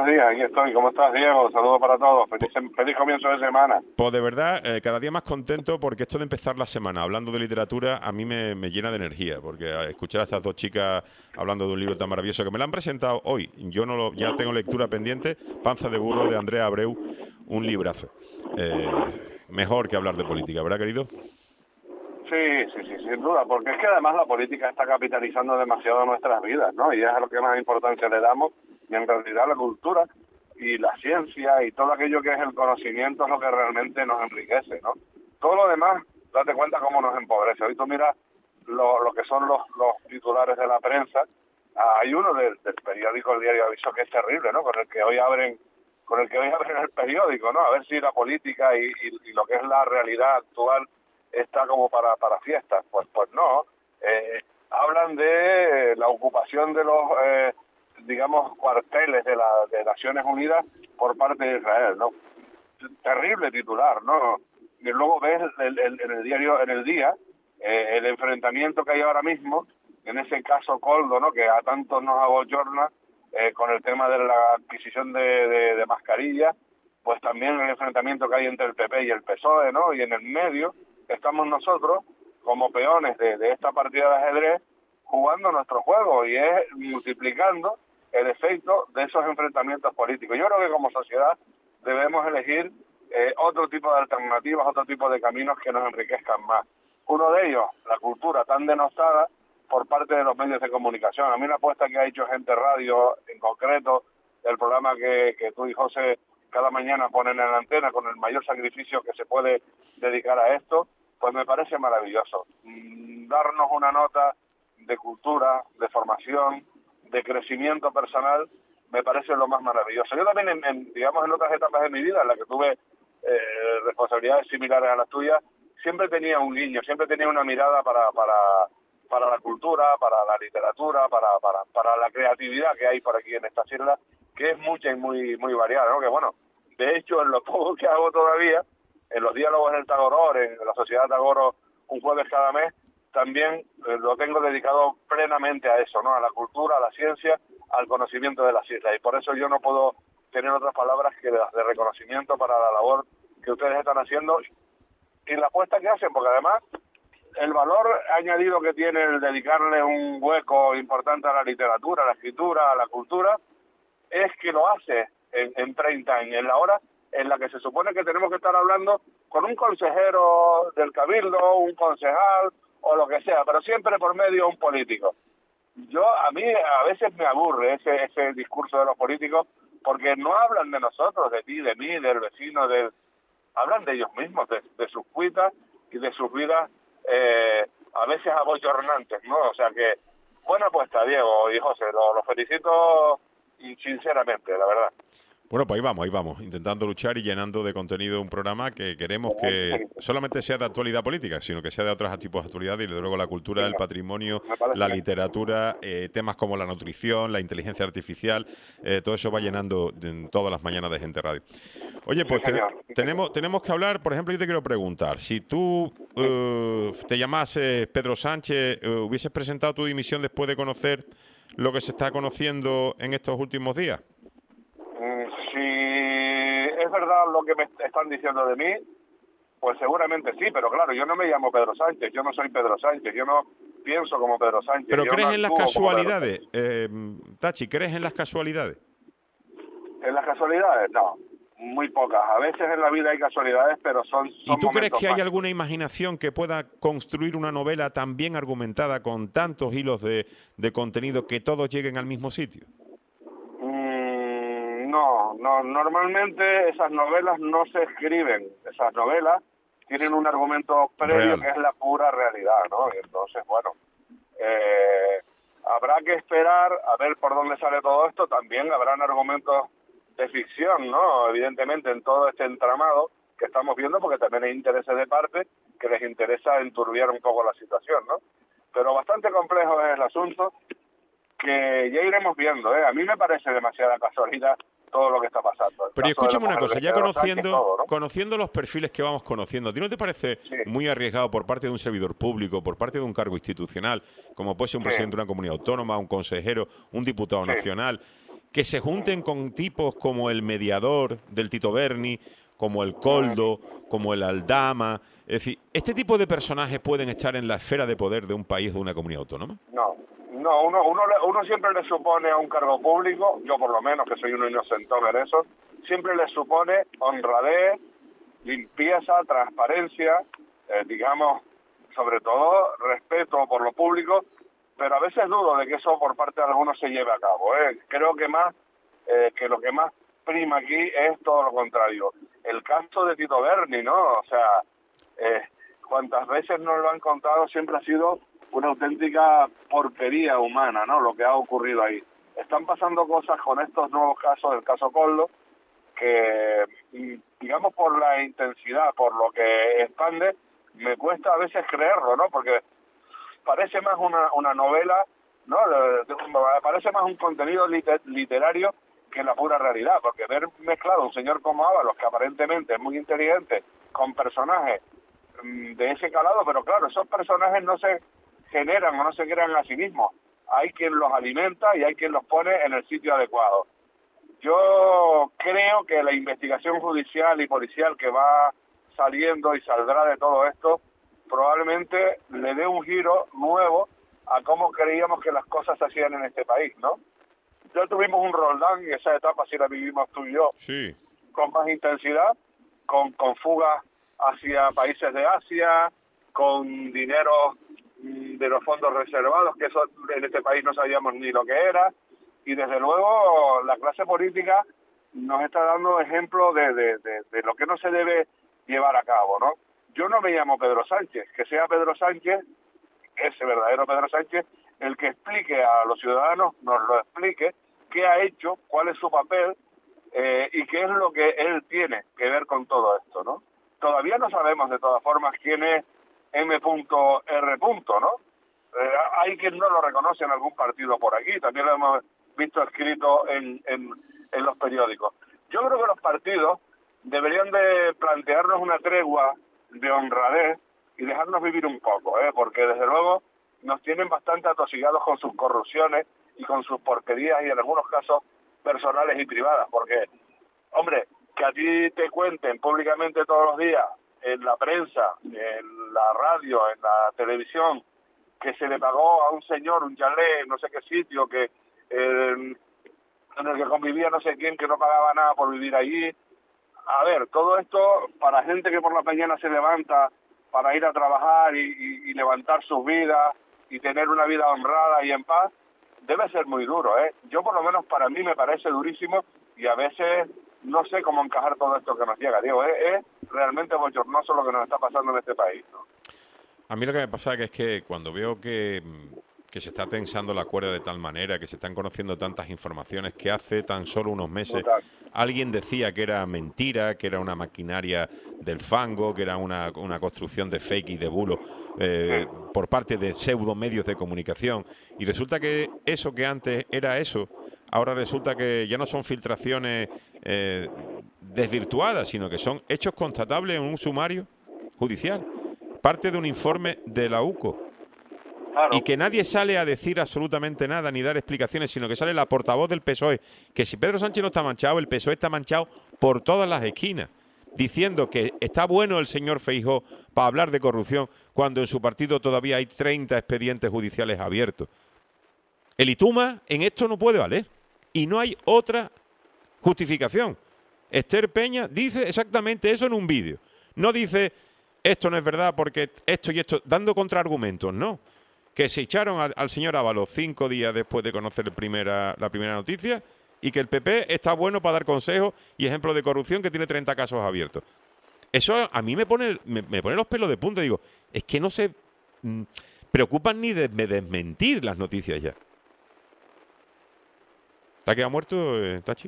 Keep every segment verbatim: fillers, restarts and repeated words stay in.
buenos días, aquí estoy. ¿Cómo estás, Diego? Saludos para todos. Feliz, feliz comienzo de semana. Pues de verdad, eh, cada día más contento porque esto de empezar la semana hablando de literatura a mí me, me llena de energía, porque escuchar a estas dos chicas hablando de un libro tan maravilloso que me lo han presentado hoy, yo no lo, ya tengo lectura pendiente, Panza de burro de Andrea Abreu, un librazo. Eh, mejor que hablar de política, ¿verdad, querido? Sí, sí, sí, sin duda, porque es que además la política está capitalizando demasiado nuestras vidas, ¿no? Y es a lo que más importancia le damos, y en realidad la cultura y la ciencia y todo aquello que es el conocimiento es lo que realmente nos enriquece, ¿no? Todo lo demás, date cuenta cómo nos empobrece. Hoy tú miras lo, lo que son los, los titulares de la prensa. Ah, hay uno del, del periódico El Diario Aviso que es terrible, ¿no? Con el que hoy abren, con el que hoy abren el periódico, ¿no? A ver si la política y, y, y lo que es la realidad actual está como para, para fiestas. Pues, pues no. Eh, hablan de la ocupación de los, eh, digamos, cuarteles de, la, de Naciones Unidas por parte de Israel, ¿no? Terrible titular, ¿no? Y luego ves el, el, en el diario, en el día, eh, el enfrentamiento que hay ahora mismo, en ese caso Coldo, ¿no? Que a tantos nos abochorna, eh, con el tema de la adquisición de, de, de mascarillas, pues también el enfrentamiento que hay entre el P P y el P S O E, ¿no? Y en el medio estamos nosotros como peones de, de esta partida de ajedrez jugando nuestro juego, y es multiplicando el efecto de esos enfrentamientos políticos. Yo creo que como sociedad debemos elegir eh, otro tipo de alternativas, otro tipo de caminos que nos enriquezcan más. Uno de ellos, la cultura tan denostada por parte de los medios de comunicación. A mí una apuesta que ha hecho Gente Radio, en concreto, el programa que, que tú y José cada mañana ponen en la antena con el mayor sacrificio que se puede dedicar a esto, pues me parece maravilloso. Mm, darnos una nota de cultura, de formación, de crecimiento personal, me parece lo más maravilloso. Yo también, en, en, digamos, en otras etapas de mi vida, en las que tuve eh, responsabilidades similares a las tuyas, siempre tenía un guiño, siempre tenía una mirada para para para la cultura, para la literatura, para para para la creatividad que hay por aquí en estas islas, que es mucha y muy muy variada, ¿no? Que bueno, de hecho, en lo poco que hago todavía, en los diálogos en el Tagoror, en la Sociedad Tagoro, un jueves cada mes, también eh, lo tengo dedicado plenamente a eso, ¿no? A la cultura, a la ciencia, al conocimiento de las islas. Y por eso yo no puedo tener otras palabras que las de reconocimiento para la labor que ustedes están haciendo y la apuesta que hacen, porque además el valor añadido que tiene el dedicarle un hueco importante a la literatura, a la escritura, a la cultura, es que lo hace en, en treinta años, en la hora en la que se supone que tenemos que estar hablando con un consejero del Cabildo, un concejal o lo que sea, pero siempre por medio de un político. Yo, a mí a veces me aburre ese ese discurso de los políticos, porque no hablan de nosotros, de ti, de mí, del vecino, del hablan de ellos mismos, de, de sus cuitas y de sus vidas eh, a veces abochornantes, ¿no? O sea que, buena apuesta, Diego y José, lo, lo felicito sinceramente, la verdad. Bueno, pues ahí vamos, ahí vamos, intentando luchar y llenando de contenido un programa que queremos que solamente sea de actualidad política, sino que sea de otros tipos de actualidad y, desde luego, la cultura, el patrimonio, la literatura, eh, temas como la nutrición, la inteligencia artificial, eh, todo eso va llenando en todas las mañanas de Gente Radio. Oye, pues te, tenemos, tenemos que hablar, por ejemplo, yo te quiero preguntar, si tú uh, te llamases Pedro Sánchez, uh, ¿hubieses presentado tu dimisión después de conocer lo que se está conociendo en estos últimos días? Es verdad lo que me están diciendo de mí, pues seguramente sí, pero claro, yo no me llamo Pedro Sánchez, yo no soy Pedro Sánchez, yo no pienso como Pedro Sánchez. ¿Pero yo crees no en las casualidades, eh, Tachi, crees en las casualidades? ¿En las casualidades? No, muy pocas. A veces en la vida hay casualidades, pero son, son ¿Y tú crees que hay mágicos. alguna imaginación que pueda construir una novela tan bien argumentada, con tantos hilos de, de contenido, que todos lleguen al mismo sitio? No, no, normalmente esas novelas no se escriben. Esas novelas tienen un argumento previo Real. que es la pura realidad, ¿no? Y entonces, bueno, eh, habrá que esperar a ver por dónde sale todo esto. También habrán argumentos de ficción, ¿no? Evidentemente, en todo este entramado que estamos viendo, porque también hay intereses de parte que les interesa enturbiar un poco la situación, ¿no? Pero bastante complejo es el asunto, que ya iremos viendo, ¿eh? A mí me parece demasiada casualidad todo lo que está pasando. Pero escúchame una cosa, ya conociendo, todo, ¿no? conociendo los perfiles que vamos conociendo, ¿a ti no te parece sí. muy arriesgado por parte de un servidor público, por parte de un cargo institucional, como puede ser un sí. presidente de una comunidad autónoma, un consejero, un diputado sí. nacional, que se junten con tipos como el mediador del Tito Berni, como el Coldo, como el Aldama. Es decir, ¿este tipo de personajes pueden estar en la esfera de poder de un país, de una comunidad autónoma? No, no, uno, uno, uno siempre le supone a un cargo público, yo por lo menos, que soy uno inocentón en eso, siempre le supone honradez, limpieza, transparencia, eh, digamos, sobre todo respeto por lo público, pero a veces dudo de que eso por parte de algunos se lleve a cabo. ¿eh? Creo que más eh, que lo que más prima aquí es todo lo contrario. El caso de Tito Berni, ¿no? O sea, eh, cuantas veces nos lo han contado, siempre ha sido una auténtica porquería humana, ¿no? Lo que ha ocurrido ahí. Están pasando cosas con estos nuevos casos, el caso Coldo, que, digamos, por la intensidad, por lo que expande, me cuesta a veces creerlo, ¿no? Porque parece más una, una novela, ¿no? Parece más un contenido liter, literario que la pura realidad, porque ver mezclado un señor como Ábalos, que aparentemente es muy inteligente, con personajes mmm, de ese calado, pero claro, esos personajes no se generan o no se crean a sí mismos. Hay quien los alimenta y hay quien los pone en el sitio adecuado. Yo creo que la investigación judicial y policial que va saliendo y saldrá de todo esto probablemente le dé un giro nuevo a cómo creíamos que las cosas se hacían en este país, ¿no? Ya tuvimos un Roldán y esa etapa sí la vivimos tú y yo, sí, con más intensidad, con, con fugas hacia países de Asia, con dinero de los fondos reservados, que eso en este país no sabíamos ni lo que era, y desde luego la clase política nos está dando ejemplo de, de, de, de lo que no se debe llevar a cabo, ¿no? Yo no me llamo Pedro Sánchez, que sea Pedro Sánchez, ese verdadero Pedro Sánchez, el que explique a los ciudadanos, nos lo explique, qué ha hecho, cuál es su papel eh, y qué es lo que él tiene que ver con todo esto, ¿no? Todavía no sabemos de todas formas quién es M R ¿no? Eh, hay quien no lo reconoce en algún partido por aquí, también lo hemos visto escrito en, en, en los periódicos. Yo creo que los partidos deberían de plantearnos una tregua de honradez y dejarnos vivir un poco, ¿eh? Porque desde luego nos tienen bastante atosigados con sus corrupciones y con sus porquerías y en algunos casos personales y privadas, porque, hombre, que a ti te cuenten públicamente todos los días en la prensa, en la radio, en la televisión, que se le pagó a un señor un chalet en no sé qué sitio, que eh, en el que convivía no sé quién, que no pagaba nada por vivir allí. A ver, todo esto para gente que por la mañana se levanta para ir a trabajar y, y, y levantar sus vidas y tener una vida honrada y en paz, debe ser muy duro, ¿eh? Yo por lo menos para mí me parece durísimo y a veces no sé cómo encajar todo esto que nos llega, Diego. ¿eh? Es realmente bochornoso lo que nos está pasando en este país, ¿no? A mí lo que me pasa es que cuando veo que, que se está tensando la cuerda de tal manera, que se están conociendo tantas informaciones, que hace tan solo unos meses Total. alguien decía que era mentira, que era una maquinaria del fango, que era una, una construcción de fake y de bulo eh, sí. por parte de pseudo medios de comunicación, y resulta que eso que antes era eso, ahora resulta que ya no son filtraciones eh, desvirtuadas, sino que son hechos constatables en un sumario judicial, parte de un informe de la U C O. Claro. Y que nadie sale a decir absolutamente nada ni dar explicaciones, sino que sale la portavoz del P S O E, que si Pedro Sánchez no está manchado, el P S O E está manchado por todas las esquinas, diciendo que está bueno el señor Feijóo para hablar de corrupción cuando en su partido todavía hay treinta expedientes judiciales abiertos. El ITUMA en esto no puede valer y no hay otra justificación. Esther Peña dice exactamente eso en un vídeo. No dice esto no es verdad porque esto y esto, dando contraargumentos, no. Que se echaron al, al señor Ábalos cinco días después de conocer el primera, la primera noticia y que el P P está bueno para dar consejos y ejemplos de corrupción, que tiene treinta casos abiertos. Eso a mí me pone, me, me pone los pelos de punta. Digo, es que no se mm, preocupan ni de, de desmentir las noticias ya. ¿Te ha quedado muerto, eh, Tachi?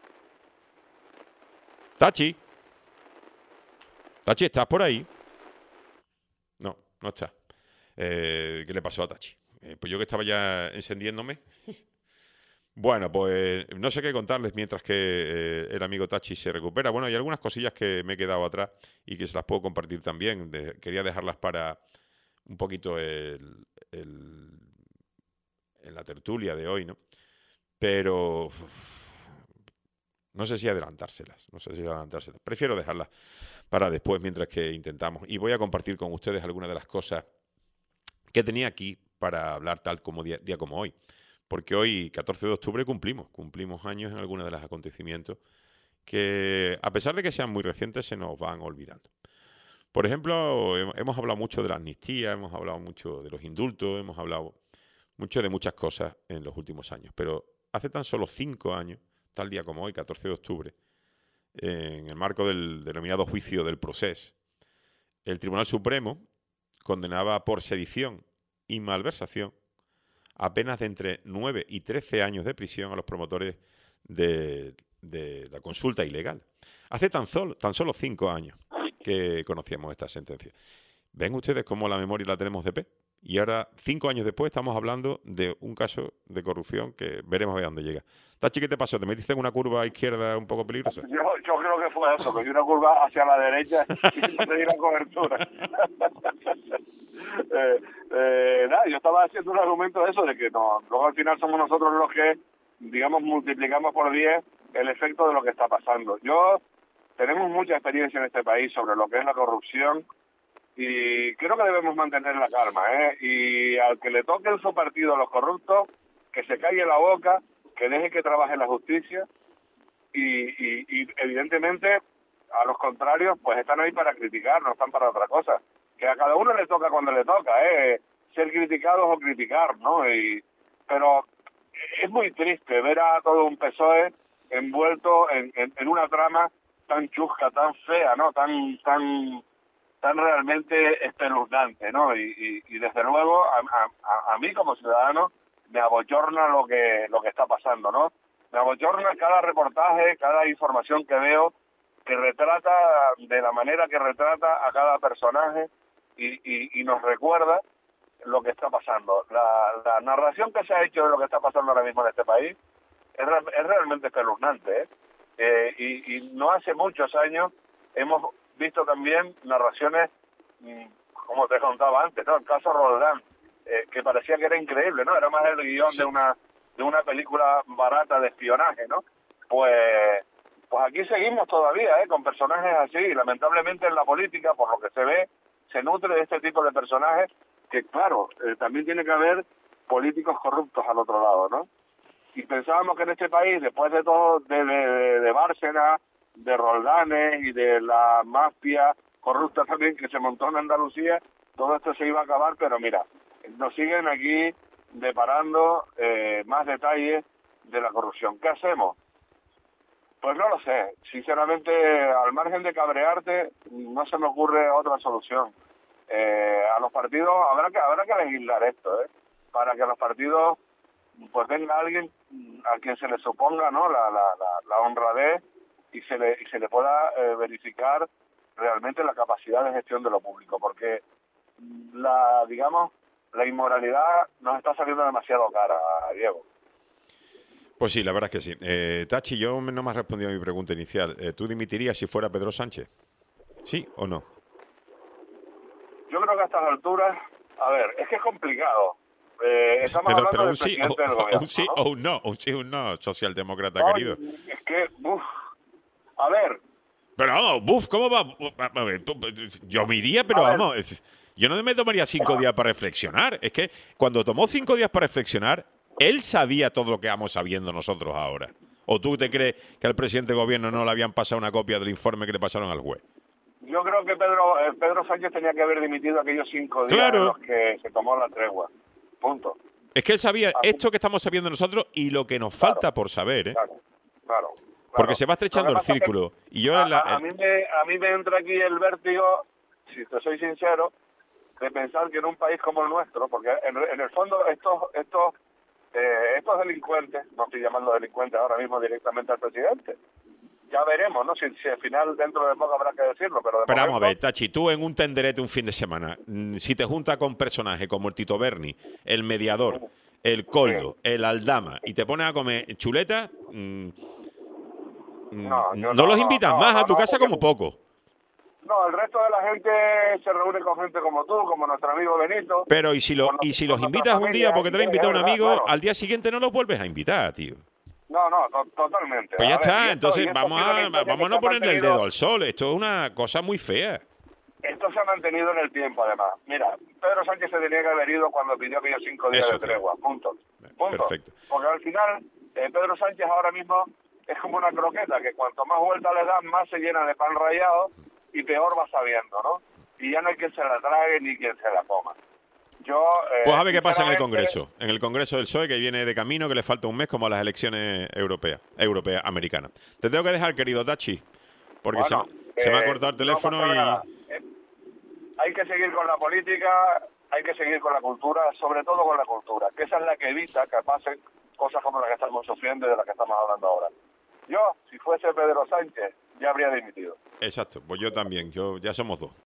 Tachi. Tachi, ¿estás por ahí? No, no está. Eh, ¿Qué le pasó a Tachi? Eh, pues yo que estaba ya encendiéndome. Bueno, pues no sé qué contarles mientras que eh, el amigo Tachi se recupera. Bueno, hay algunas cosillas que me he quedado atrás y que se las puedo compartir también. De, quería dejarlas para un poquito el, el, en la tertulia de hoy, ¿no? pero uf, no sé si adelantárselas, no sé si adelantárselas. Prefiero dejarlas para después mientras que intentamos. Y voy a compartir con ustedes algunas de las cosas que tenía aquí para hablar tal como día, día como hoy. Porque hoy, catorce de octubre, cumplimos, cumplimos años en algunos de los acontecimientos que, a pesar de que sean muy recientes, se nos van olvidando. Por ejemplo, hemos hablado mucho de la amnistía, hemos hablado mucho de los indultos, hemos hablado mucho de muchas cosas en los últimos años. Pero hace tan solo cinco años, tal día como hoy, catorce de octubre, en el marco del denominado juicio del Procés, el Tribunal Supremo condenaba por sedición y malversación a penas de entre nueve y trece años de prisión a los promotores de, de la consulta ilegal. Hace tan solo, tan solo cinco años que conocíamos esta sentencia. ¿Ven ustedes cómo la memoria la tenemos de pez? Y ahora, cinco años después, estamos hablando de un caso de corrupción que veremos a ver dónde llega. Tachi, ¿qué te pasó? ¿Te metiste en una curva izquierda un poco peligrosa? Yo, yo creo que fue eso, que di una curva hacia la derecha y no te di la cobertura. eh, eh, nada, yo estaba haciendo un argumento de eso, de que no, luego al final somos nosotros los que, digamos, multiplicamos por diez el efecto de lo que está pasando. Yo tenemos mucha experiencia en este país sobre lo que es la corrupción y creo que debemos mantener la calma, ¿eh? Y al que le toque en su partido a los corruptos, que se calle la boca, que deje que trabaje la justicia y, y, y evidentemente a los contrarios pues están ahí para criticar, no están para otra cosa. Que a cada uno le toca cuando le toca, ¿eh? Ser criticados o criticar, ¿no? Y, pero es muy triste ver a todo un P S O E envuelto en, en, en una trama tan chusca, tan fea, ¿no? Tan tan tan realmente espeluznante, ¿no? Y, y, y desde luego a, a, a mí como ciudadano me abochorna lo que lo que está pasando, ¿no? Me abochorna cada reportaje, cada información que veo que retrata de la manera que retrata a cada personaje y, y, y nos recuerda lo que está pasando. La, la narración que se ha hecho de lo que está pasando ahora mismo en este país es, es realmente espeluznante, ¿eh? Eh, y, y no hace muchos años hemos visto también narraciones, como te contaba antes, ¿no? El caso Roldán, eh, que parecía que era increíble, ¿no? Era más el guión de una de una película barata de espionaje, ¿no? Pues pues aquí seguimos todavía, ¿eh? Con personajes así, y lamentablemente en la política, por lo que se ve, se nutre de este tipo de personajes que, claro, eh, también tiene que haber políticos corruptos al otro lado, ¿no? Y pensábamos que en este país, después de todo, de, de, de Bárcena, de Roldanes y de la mafia corrupta también que se montó en Andalucía, todo esto se iba a acabar, pero mira, nos siguen aquí deparando eh, más detalles de la corrupción. ¿Qué hacemos? Pues no lo sé. Sinceramente, al margen de cabrearte, no se me ocurre otra solución. Eh, a los partidos habrá que habrá que legislar esto, ¿eh? Para que a los partidos pues venga alguien a quien se le suponga, ¿no? la, la, la, la honradez y se le y se le pueda eh, verificar realmente la capacidad de gestión de lo público, porque la digamos la inmoralidad nos está saliendo demasiado cara, Diego. Pues sí, la verdad es que sí. Eh, Tachi, yo no me has respondido a mi pregunta inicial. Eh, ¿Tú dimitirías si fuera Pedro Sánchez? ¿Sí o no? Yo creo que a estas alturas, a ver, es que es complicado. Eh, estamos pero, hablando pero del un sí, presidente o, del gobierno, un sí ¿no? o un no, un sí o un no, socialdemócrata No, querido. es que, uff, a ver. Pero vamos, buf, ¿cómo va? A ver, yo me iría, pero vamos, yo no me tomaría cinco días para reflexionar. Es que cuando tomó cinco días para reflexionar, él sabía todo lo que vamos sabiendo nosotros ahora. ¿O tú te crees que al presidente del gobierno no le habían pasado una copia del informe que le pasaron al juez? Yo creo que Pedro eh, Pedro Sánchez tenía que haber dimitido aquellos cinco días claro. en los que se tomó la tregua. Punto. Es que él sabía Así. esto que estamos sabiendo nosotros y lo que nos claro, falta por saber, ¿eh? Claro, claro. Porque claro. se va estrechando el círculo. Y yo a, la, a, a, mí me, a mí me entra aquí el vértigo, si te soy sincero, de pensar que en un país como el nuestro, porque en, en el fondo estos estos eh, estos delincuentes, no estoy llamando delincuentes ahora mismo directamente al presidente, ya veremos, ¿no? Si, si al final dentro de poco habrá que decirlo, pero de Pero momento... vamos a ver, Tachi, tú en un tenderete un fin de semana, si te juntas con personajes como el Tito Berni, el mediador, el Coldo, el Aldama, y te pones a comer chuleta, mmm, no, no, no los invitas no, más no, a tu no, casa como poco. No, el resto de la gente se reúne con gente como tú, como nuestro amigo Benito. Pero y si, lo, y si los invitas familia, un día porque te lo ha invitado un amigo, verdad, claro. al día siguiente no los vuelves a invitar, tío. No, no, to totalmente. Pues ya a está, ver, esto, entonces vamos a, vamos a no ponerle el dedo al sol. Esto es una cosa muy fea. Esto se ha mantenido en el tiempo, además. Mira, Pedro Sánchez se tenía que haber ido cuando pidió aquellos cinco días Eso, de tregua, punto. punto. Perfecto. Porque al final, eh, Pedro Sánchez ahora mismo es como una croqueta, que cuanto más vuelta le das, más se llena de pan rallado y peor va sabiendo, ¿no? Y ya no hay quien se la trague ni quien se la coma. Yo, eh, pues a ver qué pasa en el Congreso, en el Congreso del P S O E, que viene de camino, que le falta un mes como a las elecciones europeas, europeas, americanas. Te tengo que dejar, querido Tachi, porque bueno, se, se me ha eh, cortado el teléfono no y... nada. Eh, hay que seguir con la política, hay que seguir con la cultura, sobre todo con la cultura, que esa es la que evita que pasen cosas como las que estamos sufriendo y de las que estamos hablando ahora. Yo, si fuese Pedro Sánchez, ya habría dimitido. Exacto, pues yo también, yo ya somos dos.